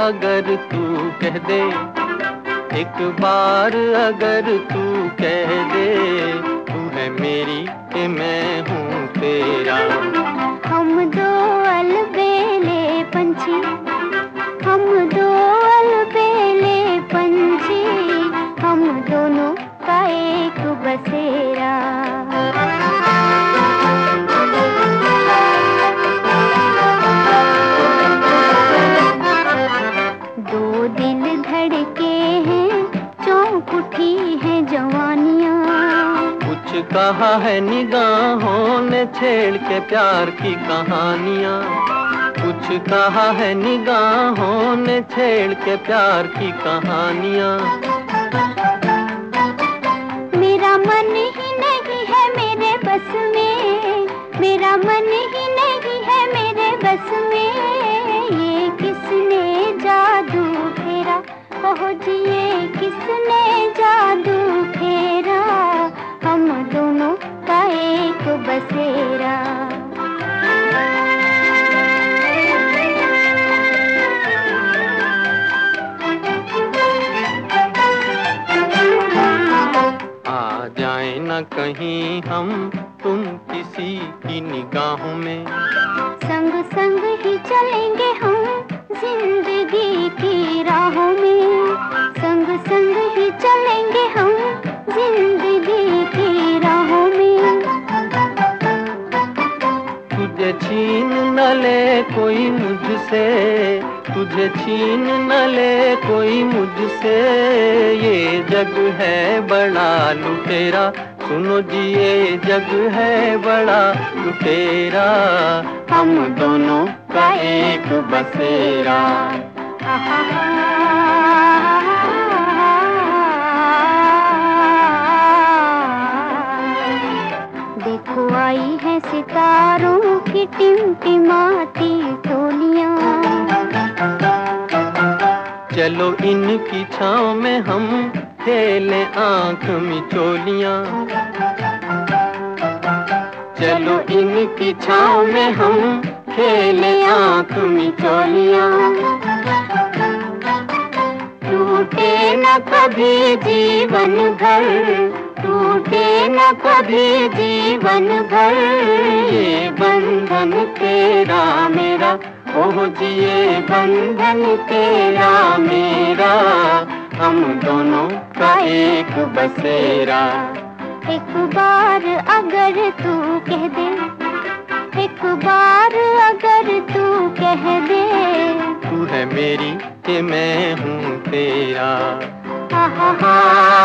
अगर तू कह दे, एक बार अगर तू कह दे, तू है मेरी कि मैं हूँ तेरा। हम दो अलबेले पंछी, हम दो अलबेले पंछी, हम दोनों का एक बसेरा। दो दिल धड़के हैं, चौंक उठी है जवानियाँ। कुछ कहा है निगाहों ने छेड़ के प्यार की कहानियाँ। कुछ कहा है निगाहों ने छेड़ के प्यार की कहानियाँ। मेरा मन ही नहीं है मेरे बस में, मेरा मन ही नहीं है मेरे बस में। ये किसने जादू फेरा, कहो जी ये किसने जादू फेरा, हम दोनों का एक बसेरा। आ जाए न कहीं हम तुम किसी की निगाहों में, संग संग ही चलेंगे हम जिंदगी की राहों में। संग संग ही चलेंगे हम जिंदगी की राहों में। तुझे छीन न ले कोई मुझसे, तुझे छीन न ले कोई मुझसे। ये जग है बड़ा लुटेरा, सुनो जी ये जग है बड़ा लुटेरा, हम दोनों का एक बसेरा। देखो आई है सितारों की टिमटिमाती टोलियां। चलो इनकी छाँव में हम खेलें आँख मिचोलियाँ। चलो इनकी छाँव में हम खेलें आँख मिचोलियाँ। टूटे न कभी जीवन भर, टूटे न कभी जीवन भर। ये बंधन तेरा मेरा, ओह जी ये बंधन तेरा मेरा, हम दोनों का एक बसेरा। एक बार अगर तू कह दे, एक बार अगर तू कह दे, तू है मेरी कि मैं हूँ तेरा। हा हा हा।